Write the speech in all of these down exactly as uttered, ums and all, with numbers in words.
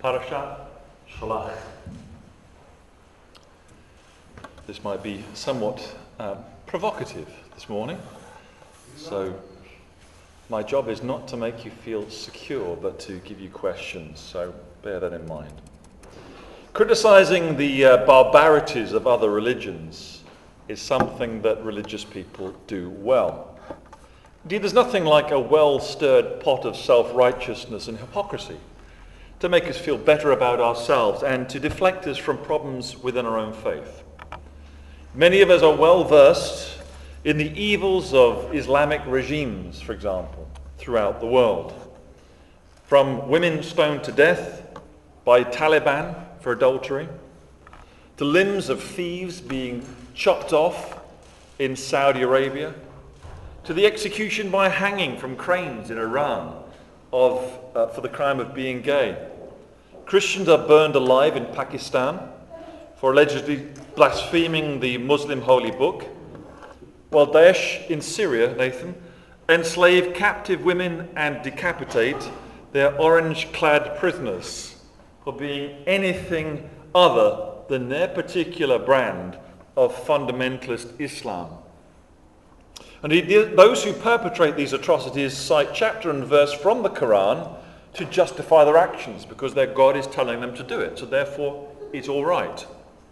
Parashat Shalach. This might be somewhat um, provocative this morning, so my job is not to make you feel secure, but to give you questions, so bear that in mind. Criticizing the uh, barbarities of other religions is something that religious people do well. Indeed, there's nothing like a well-stirred pot of self-righteousness and hypocrisy to make us feel better about ourselves and to deflect us from problems within our own faith. Many of us are well versed in the evils of Islamic regimes, for example, throughout the world. From women stoned to death by Taliban for adultery, to limbs of thieves being chopped off in Saudi Arabia, to the execution by hanging from cranes in Iran of, uh, for the crime of being gay. Christians are burned alive in Pakistan for allegedly blaspheming the Muslim holy book, while Daesh in Syria, Nathan, enslave captive women and decapitate their orange-clad prisoners for being anything other than their particular brand of fundamentalist Islam. And those who perpetrate these atrocities cite chapter and verse from the Quran to justify their actions because their God is telling them to do it, so therefore it's all right.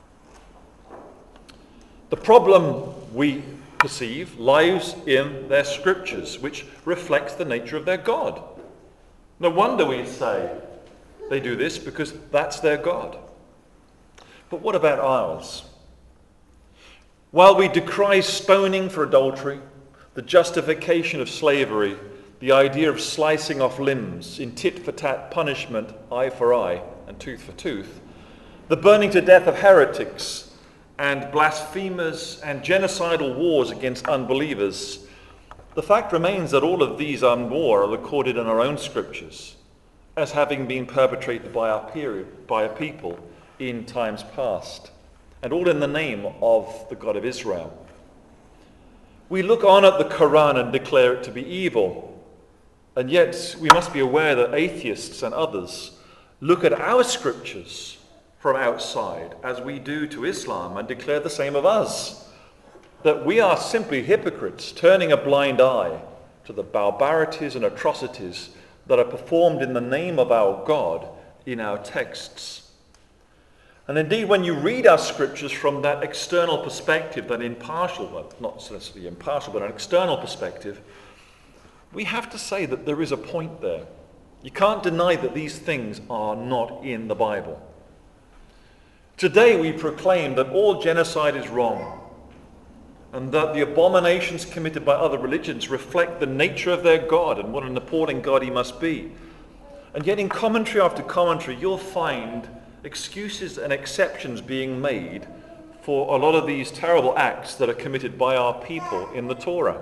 The problem we perceive lies in their scriptures, which reflects the nature of their God. No wonder we say they do this because that's their God. But what about ours? While we decry stoning for adultery, the justification of slavery, the idea of slicing off limbs in tit-for-tat punishment, eye for eye and tooth for tooth, the burning to death of heretics and blasphemers and genocidal wars against unbelievers, the fact remains that all of these are war are recorded in our own scriptures as having been perpetrated by our period, by a people in times past, and all in the name of the God of Israel. We look on at the Quran and declare it to be evil, and yet we must be aware that atheists and others look at our scriptures from outside, as we do to Islam, and declare the same of us, that we are simply hypocrites, turning a blind eye to the barbarities and atrocities that are performed in the name of our God in our texts. And indeed, when you read our scriptures from that external perspective, that impartial, well, not necessarily impartial, but an external perspective, we have to say that there is a point there. You can't deny that these things are not in the Bible. Today we proclaim that all genocide is wrong, and that the abominations committed by other religions reflect the nature of their God and what an appalling God he must be. And yet in commentary after commentary, you'll find excuses and exceptions being made for a lot of these terrible acts that are committed by our people in the Torah.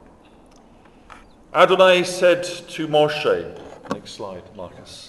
Adonai said to Moshe, next slide, Marcus.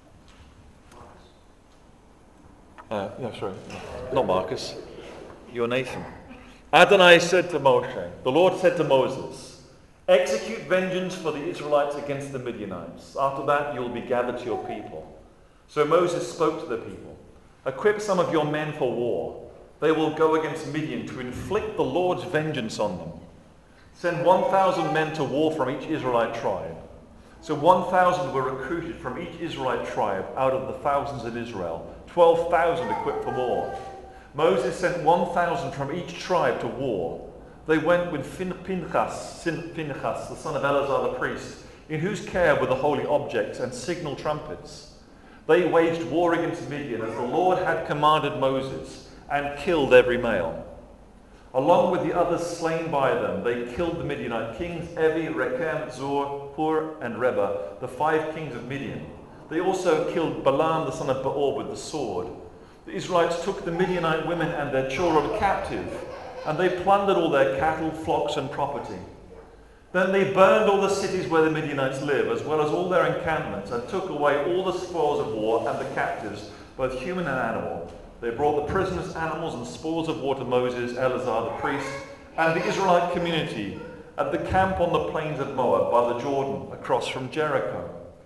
Uh, no, sorry, not Marcus. You're Nathan. Adonai said to Moshe, the Lord said to Moses, execute vengeance for the Israelites against the Midianites. After that you will be gathered to your people. So Moses spoke to the people, equip some of your men for war. They will go against Midian to inflict the Lord's vengeance on them. Send one thousand men to war from each Israelite tribe. So one thousand were recruited from each Israelite tribe out of the thousands in Israel, twelve thousand equipped for war. Moses sent one thousand from each tribe to war. They went with Phinehas, Phinehas, the son of Eleazar the priest, in whose care were the holy objects and signal trumpets. They waged war against Midian as the Lord had commanded Moses, and killed every male. Along with the others slain by them, they killed the Midianite kings, Evi, Rechem, Zur, Hur, and Reba, the five kings of Midian. They also killed Balaam, the son of Beor, with the sword. The Israelites took the Midianite women and their children captive, and they plundered all their cattle, flocks, and property. Then they burned all the cities where the Midianites live, as well as all their encampments, and took away all the spoils of war and the captives, both human and animal. They brought the prisoners, animals, and spoils of war to Moses, Eleazar the priest, and the Israelite community at the camp on the plains of Moab by the Jordan, across from Jericho.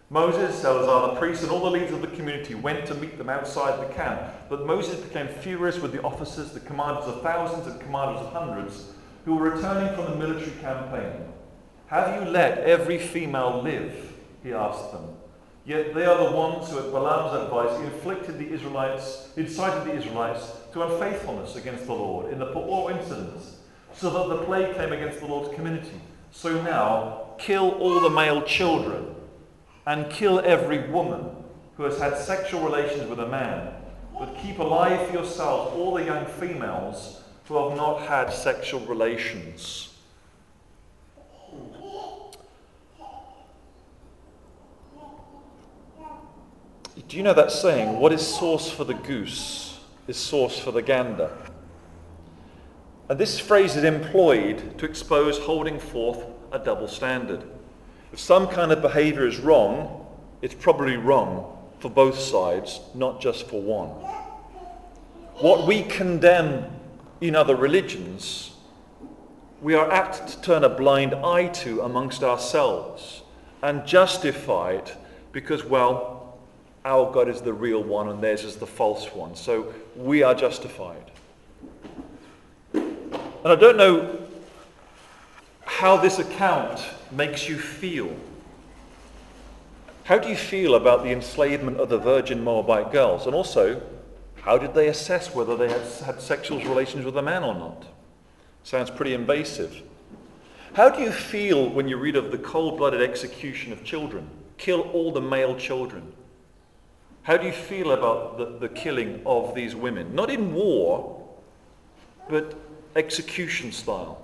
Moses, Eleazar the priest, and all the leaders of the community went to meet them outside the camp. But Moses became furious with the officers, the commanders of thousands and commanders of hundreds, who were returning from the military campaign. "Have you let every female live?" he asked them. Yet they are the ones who, at Balaam's advice, inflicted the Israelites, incited the Israelites to unfaithfulness against the Lord in the Peor incidents, so that the plague came against the Lord's community. So now, kill all the male children, and kill every woman who has had sexual relations with a man, but keep alive for yourselves all the young females who have not had sexual relations. Do you know that saying, what is sauce for the goose is sauce for the gander? And this phrase is employed to expose holding forth a double standard. If some kind of behaviour is wrong, it's probably wrong for both sides, not just for one. What we condemn in other religions, we are apt to turn a blind eye to amongst ourselves and justify it because, well, our God is the real one and theirs is the false one. So we are justified. And I don't know how this account makes you feel. How do you feel about the enslavement of the virgin Moabite girls? And also, how did they assess whether they had had sexual relations with a man or not? Sounds pretty invasive. How do you feel when you read of the cold-blooded execution of children? Kill all the male children. How do you feel about the, the killing of these women? Not in war, but execution style.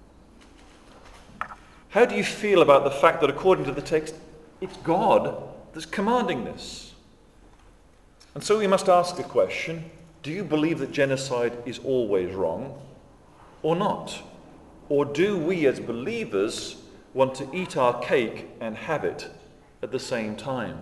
How do you feel about the fact that according to the text, it's God that's commanding this? And so we must ask the question, do you believe that genocide is always wrong or not? Or do we as believers want to eat our cake and have it at the same time?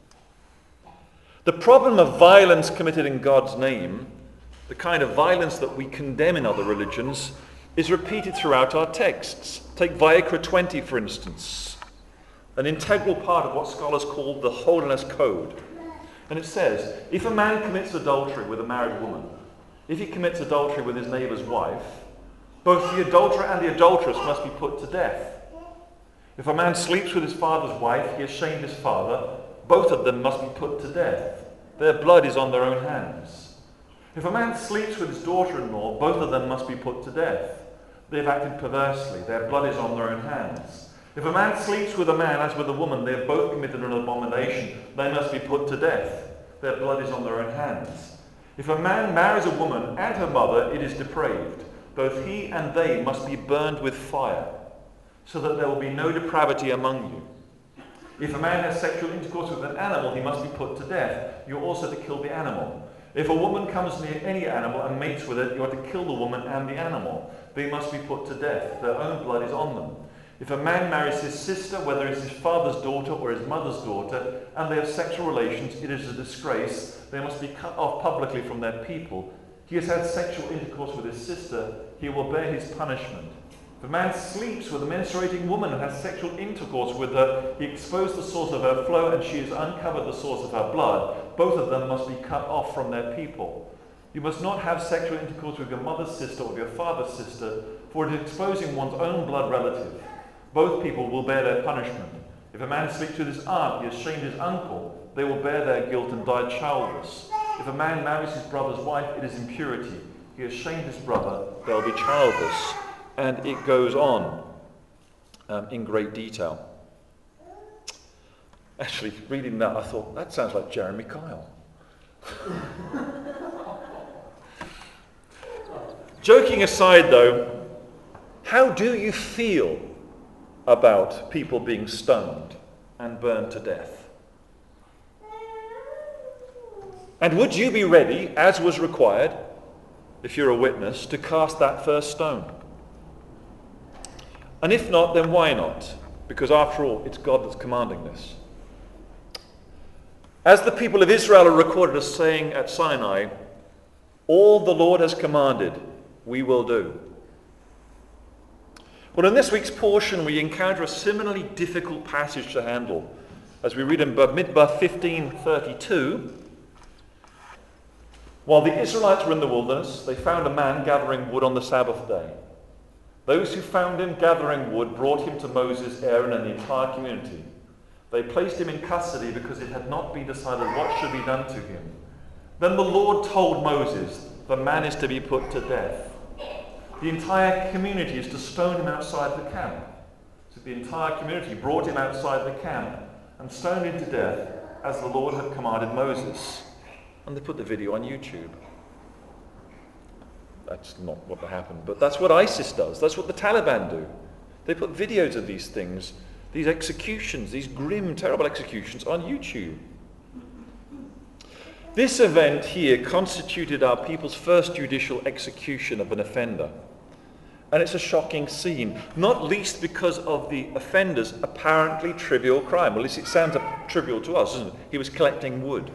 The problem of violence committed in God's name, the kind of violence that we condemn in other religions, is repeated throughout our texts. Take Vayikra twenty, for instance, an integral part of what scholars call the Holiness Code. And it says, if a man commits adultery with a married woman, if he commits adultery with his neighbour's wife, both the adulterer and the adulteress must be put to death. If a man sleeps with his father's wife, he has shamed his father. Both of them must be put to death. Their blood is on their own hands. If a man sleeps with his daughter-in-law, both of them must be put to death. They have acted perversely. Their blood is on their own hands. If a man sleeps with a man as with a woman, they have both committed an abomination. They must be put to death. Their blood is on their own hands. If a man marries a woman and her mother, it is depraved. Both he and they must be burned with fire, so that there will be no depravity among you. If a man has sexual intercourse with an animal, he must be put to death. You are also to kill the animal. If a woman comes near any animal and mates with it, you are to kill the woman and the animal. They must be put to death. Their own blood is on them. If a man marries his sister, whether it's his father's daughter or his mother's daughter, and they have sexual relations, it is a disgrace. They must be cut off publicly from their people. He has had sexual intercourse with his sister, he will bear his punishment. If a man sleeps with a menstruating woman and has sexual intercourse with her, he exposed the source of her flow and she has uncovered the source of her blood. Both of them must be cut off from their people. You must not have sexual intercourse with your mother's sister or your father's sister, for it is exposing one's own blood relative. Both people will bear their punishment. If a man sleeps with his aunt, he has shamed his uncle. They will bear their guilt and die childless. If a man marries his brother's wife, it is impurity. He has shamed his brother, they'll be childless. And it goes on um, in great detail. Actually, reading that, I thought, that sounds like Jeremy Kyle. Joking aside, though, how do you feel about people being stoned and burned to death? And would you be ready, as was required, if you're a witness, to cast that first stone? And if not, then why not? Because after all, it's God that's commanding this. As the people of Israel are recorded as saying at Sinai, all the Lord has commanded, we will do. Well, in this week's portion, we encounter a similarly difficult passage to handle. As we read in Bamidbar fifteen thirty-two, while the Israelites were in the wilderness, they found a man gathering wood on the Sabbath day. Those who found him gathering wood brought him to Moses, Aaron, and the entire community. They placed him in custody because it had not been decided what should be done to him. Then the Lord told Moses, the man is to be put to death. The entire community is to stone him outside the camp. So the entire community brought him outside the camp and stoned him to death as the Lord had commanded Moses. And they put the video on YouTube. That's not what happened, but that's what ISIS does. That's what the Taliban do. They put videos of these things, these executions, these grim, terrible executions on YouTube. This event here constituted our people's first judicial execution of an offender. And it's a shocking scene, not least because of the offender's apparently trivial crime. Well, at least it sounds trivial to us, doesn't it? He was collecting wood.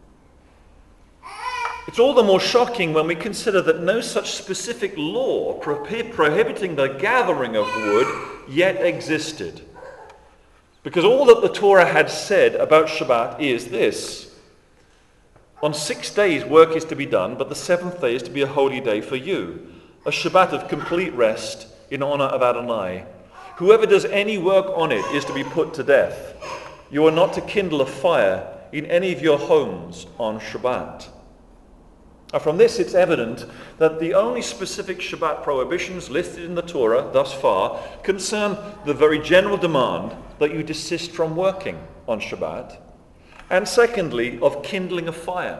It's all the more shocking when we consider that no such specific law prohi- prohibiting the gathering of wood yet existed. Because all that the Torah had said about Shabbat is this: on six days work is to be done, but the seventh day is to be a holy day for you, a Shabbat of complete rest in honor of Adonai. Whoever does any work on it is to be put to death. You are not to kindle a fire in any of your homes on Shabbat. Now, from this it's evident that the only specific Shabbat prohibitions listed in the Torah thus far concern the very general demand that you desist from working on Shabbat, and secondly, of kindling a fire.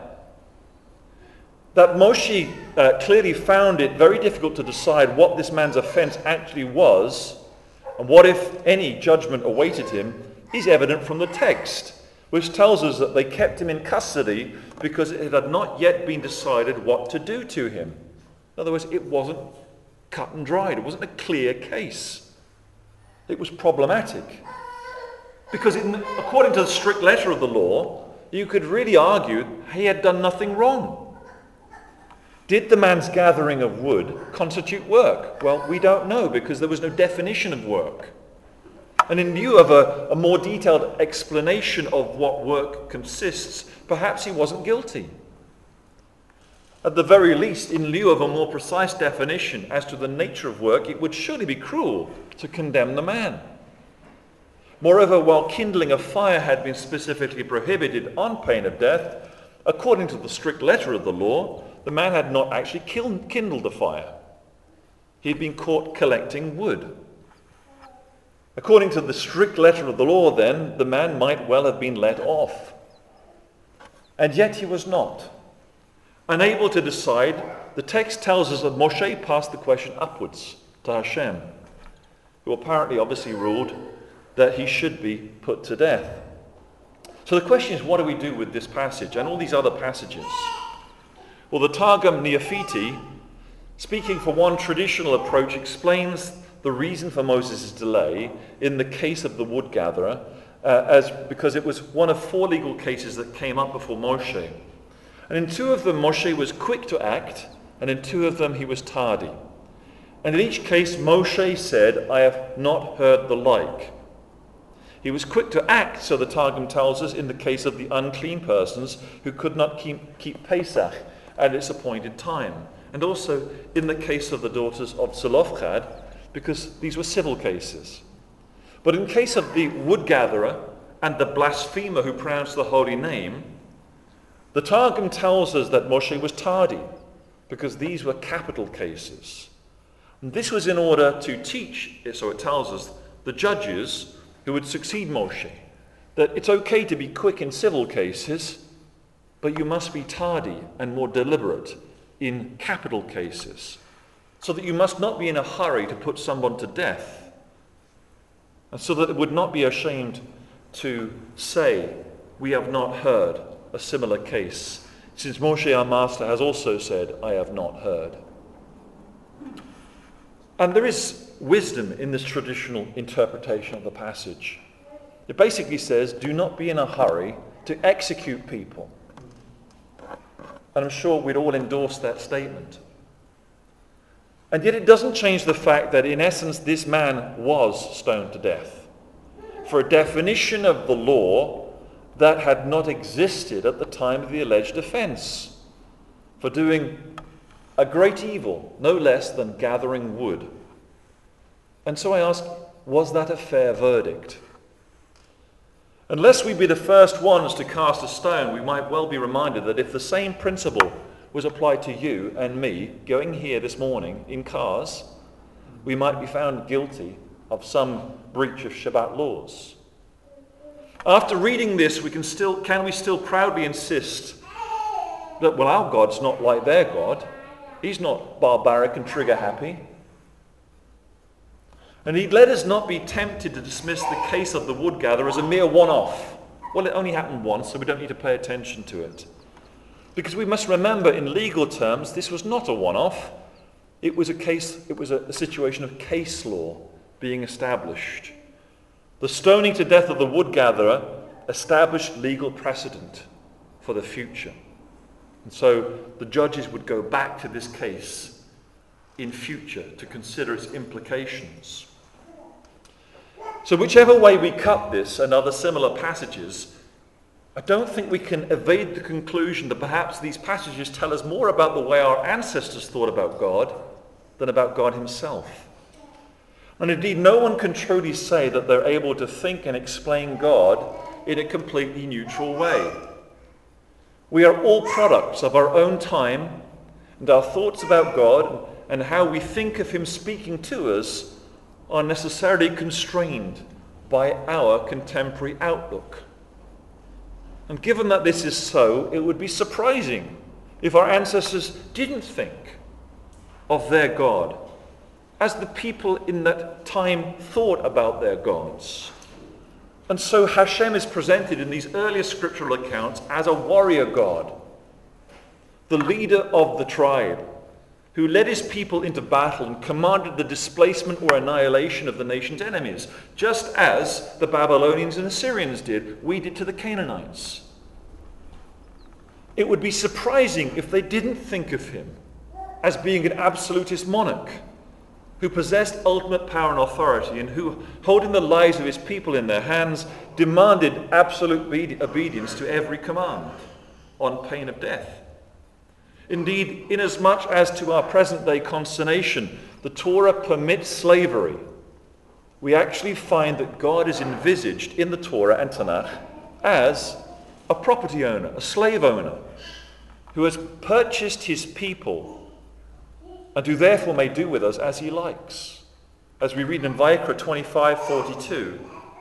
That Moshe uh, clearly found it very difficult to decide what this man's offense actually was, and what, if any, judgment awaited him, is evident from the text, which tells us that they kept him in custody because it had not yet been decided what to do to him. In other words, it wasn't cut and dried. It wasn't a clear case. It was problematic. Because in, according to the strict letter of the law, you could really argue he had done nothing wrong. Did the man's gathering of wood constitute work? Well, we don't know, because there was no definition of work. And in view of a, a more detailed explanation of what work consists, perhaps he wasn't guilty. At the very least, in lieu of a more precise definition as to the nature of work, it would surely be cruel to condemn the man. Moreover, while kindling a fire had been specifically prohibited on pain of death, according to the strict letter of the law, the man had not actually kindled a fire. He had been caught collecting wood. According to the strict letter of the law, then, the man might well have been let off. And yet he was not. Unable to decide, the text tells us that Moshe passed the question upwards to Hashem, who apparently obviously ruled that he should be put to death. So the question is, what do we do with this passage and all these other passages? Well, the Targum Neofiti, speaking for one traditional approach, explains the reason for Moses' delay in the case of the wood gatherer, uh, as because it was one of four legal cases that came up before Moshe. And in two of them, Moshe was quick to act, and in two of them, he was tardy. And in each case, Moshe said, "I have not heard the like." He was quick to act, so the Targum tells us, in the case of the unclean persons who could not keep, keep Pesach at its appointed time. And also in the case of the daughters of Zelophehad, because these were civil cases. But in case of the wood gatherer and the blasphemer who pronounced the holy name, the Targum tells us that Moshe was tardy, because these were capital cases. And this was in order to teach, so it tells us, the judges who would succeed Moshe, that it's okay to be quick in civil cases, but you must be tardy and more deliberate in capital cases, so that you must not be in a hurry to put someone to death, and so that it would not be ashamed to say, "We have not heard a similar case," since Moshe our master has also said, "I have not heard." And there is wisdom in this traditional interpretation of the passage. It basically says, do not be in a hurry to execute people. And I'm sure we'd all endorse that statement. And yet it doesn't change the fact that in essence this man was stoned to death. for a definition of the law that had not existed at the time of the alleged offence, for doing a great evil, no less than gathering wood. And so I ask, was that a fair verdict? Unless we be the first ones to cast a stone, we might well be reminded that if the same principle was applied to you and me going here this morning in cars, we might be found guilty of some breach of Shabbat laws. After reading this, we can still, can we still proudly insist that, well, our God's not like their God. He's not barbaric and trigger happy. And he'd let us not be tempted to dismiss the case of the wood gatherer as a mere one-off. Well, it only happened once, so we don't need to pay attention to it. Because we must remember, in legal terms, this was not a one-off. It was a case, it was a, a situation of case law being established. The stoning to death of the wood gatherer established legal precedent for the future. And so the judges would go back to this case in future to consider its implications. So whichever way we cut this and other similar passages, I don't think we can evade the conclusion that perhaps these passages tell us more about the way our ancestors thought about God than about God himself. And indeed, no one can truly say that they're able to think and explain God in a completely neutral way. We are all products of our own time, and our thoughts about God and how we think of him speaking to us are necessarily constrained by our contemporary outlook. And given that this is so, it would be surprising if our ancestors didn't think of their God as the people in that time thought about their gods. And so Hashem is presented in these earlier scriptural accounts as a warrior God, the leader of the tribe, who led his people into battle and commanded the displacement or annihilation of the nation's enemies, just as the Babylonians and Assyrians did, we did to the Canaanites. It would be surprising if they didn't think of him as being an absolutist monarch who possessed ultimate power and authority, and who, holding the lives of his people in their hands, demanded absolute obedience to every command on pain of death. Indeed, inasmuch as to our present-day consternation, the Torah permits slavery, we actually find that God is envisaged in the Torah and Tanakh as a property owner, a slave owner, who has purchased his people and who therefore may do with us as he likes. As we read in Vayikra twenty-five forty-two.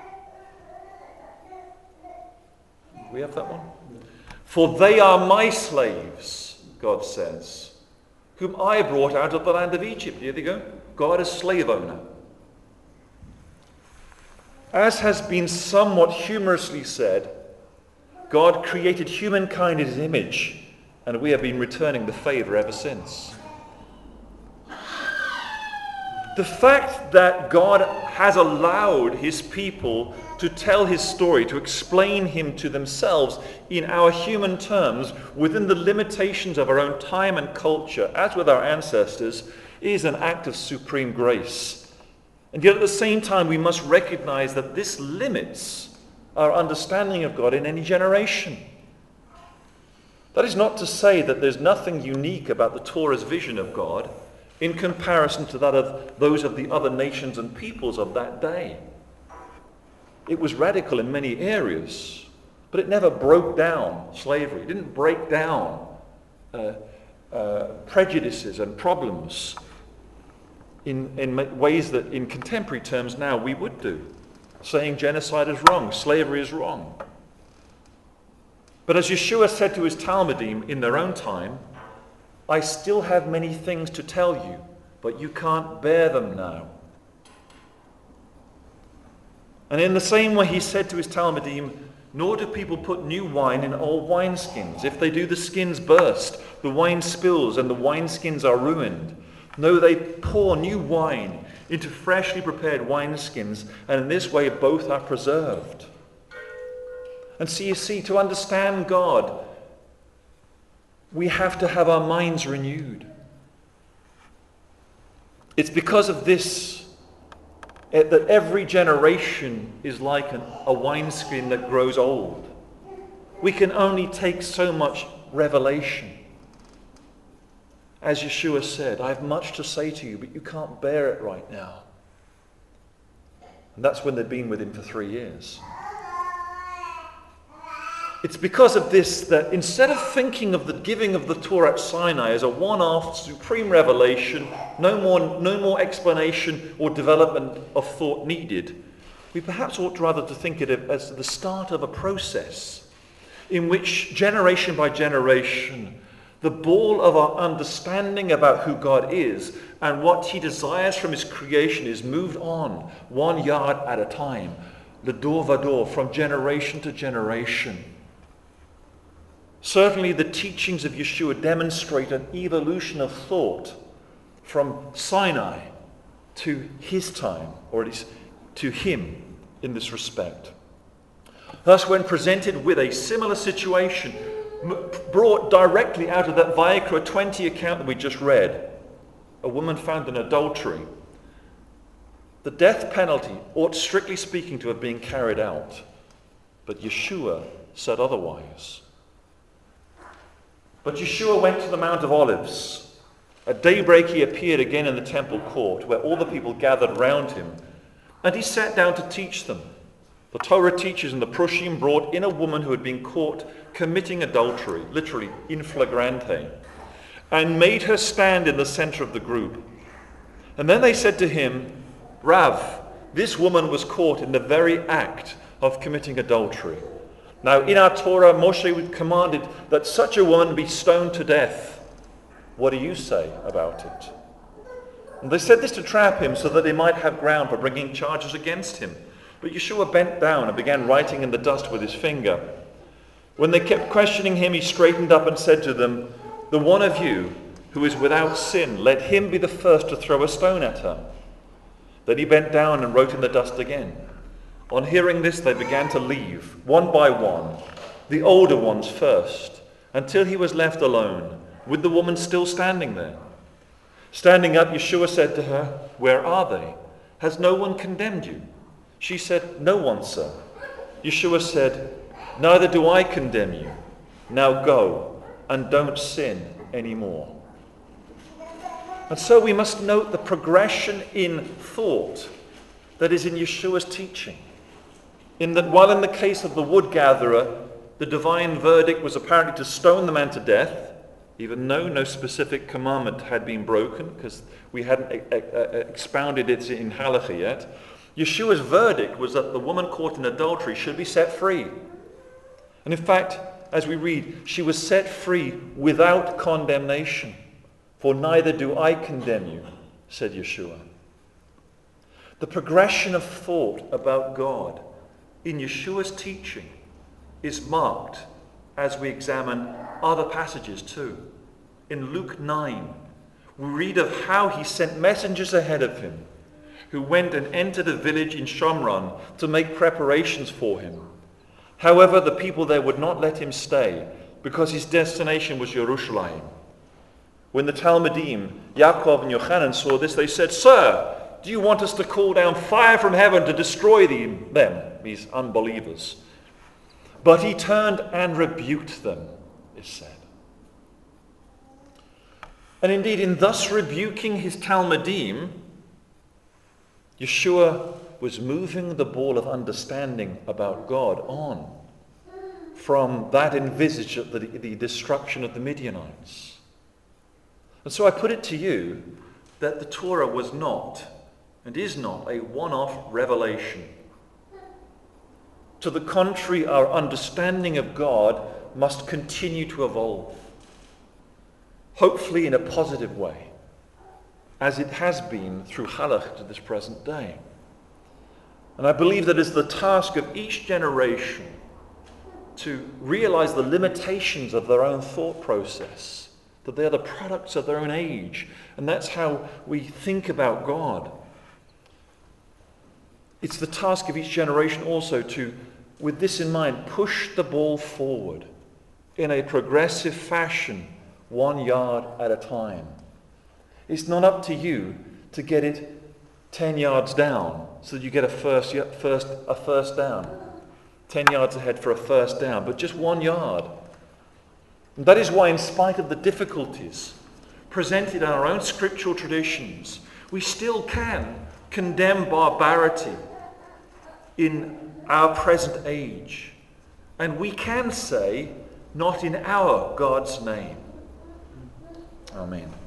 Do we have that one? For they are my slaves, God says, whom I brought out of the land of Egypt. Here they go. God is slave owner. As has been somewhat humorously said, God created humankind in his image, and we have been returning the favor ever since. The fact that God has allowed his people to tell his story, to explain him to themselves in our human terms, within the limitations of our own time and culture, as with our ancestors, is an act of supreme grace. And yet at the same time, we must recognize that this limits our understanding of God in any generation. That is not to say that there's nothing unique about the Torah's vision of God in comparison to that of those of the other nations and peoples of that day. It was radical in many areas, but it never broke down slavery. It didn't break down uh, uh, prejudices and problems in, in ways that in contemporary terms now we would do, saying genocide is wrong, slavery is wrong. But as Yeshua said to his Talmudim in their own time, I still have many things to tell you, but you can't bear them now. And in the same way he said to his Talmudim, nor do people put new wine in old wineskins. If they do, the skins burst, the wine spills, and the wineskins are ruined. No, they pour new wine into freshly prepared wineskins, and in this way both are preserved. And so you see, to understand God, we have to have our minds renewed. It's because of this it, that every generation is like an, a wineskin that grows old. We can only take so much revelation. As Yeshua said, I have much to say to you, but you can't bear it right now. And that's when they'd been with him for three years. It's because of this that instead of thinking of the giving of the Torah at Sinai as a one-off supreme revelation, no more, no more explanation or development of thought needed, we perhaps ought rather to think of it as the start of a process in which generation by generation, the ball of our understanding about who God is and what he desires from his creation is moved on one yard at a time, the dor vador, from generation to generation. Certainly the teachings of Yeshua demonstrate an evolution of thought from Sinai to his time, or at least to him in this respect. Thus, when presented with a similar situation, brought directly out of that Vayikra twenty account that we just read, a woman found in adultery, the death penalty ought, strictly speaking, to have been carried out. But Yeshua said otherwise. But Yeshua went to the Mount of Olives. At daybreak he appeared again in the temple court, where all the people gathered round him, and he sat down to teach them. The Torah teachers and the Prushim brought in a woman who had been caught committing adultery, literally in flagrante, and made her stand in the center of the group. And then they said to him, Rav, this woman was caught in the very act of committing adultery. Now, in our Torah, Moshe commanded that such a woman be stoned to death. What do you say about it? And they said this to trap him so that they might have ground for bringing charges against him. But Yeshua bent down and began writing in the dust with his finger. When they kept questioning him, he straightened up and said to them, the one of you who is without sin, let him be the first to throw a stone at her. Then he bent down and wrote in the dust again. On hearing this, they began to leave, one by one, the older ones first, until he was left alone, with the woman still standing there. Standing up, Yeshua said to her, where are they? Has no one condemned you? She said, no one, sir. Yeshua said, neither do I condemn you. Now go, and don't sin anymore. And so we must note the progression in thought that is in Yeshua's teaching. In that while in the case of the wood gatherer, the divine verdict was apparently to stone the man to death, even though no specific commandment had been broken, because we hadn't expounded it in Halakha yet, Yeshua's verdict was that the woman caught in adultery should be set free. And in fact, as we read, she was set free without condemnation. For neither do I condemn you, said Yeshua. The progression of thought about God in Yeshua's teaching is marked as we examine other passages too. In Luke nine, we read of how he sent messengers ahead of him who went and entered a village in Shomron to make preparations for him. However, the people there would not let him stay because his destination was Jerusalem. When the Talmudim, Yaakov and Yochanan, saw this, they said, Sir, do you want us to call down fire from heaven to destroy them, these unbelievers? But he turned and rebuked them, is said. And indeed, in thus rebuking his Talmudim, Yeshua was moving the ball of understanding about God on from that envisaged of the, the destruction of the Midianites. And so I put it to you that the Torah was not and is not a one-off revelation. To the contrary, our understanding of God must continue to evolve, hopefully in a positive way, as it has been through Halakha to this present day. And I believe that it's the task of each generation to realize the limitations of their own thought process, that they are the products of their own age, and that's how we think about God. It's the task of each generation also to, with this in mind, push the ball forward in a progressive fashion, one yard at a time. It's not up to you to get it ten yards down so that you get a first, first, a first down. ten yards ahead for a first down, but just one yard. And that is why, in spite of the difficulties presented in our own scriptural traditions, we still can condemn barbarity in our present age. And we can say, not in our God's name. Amen.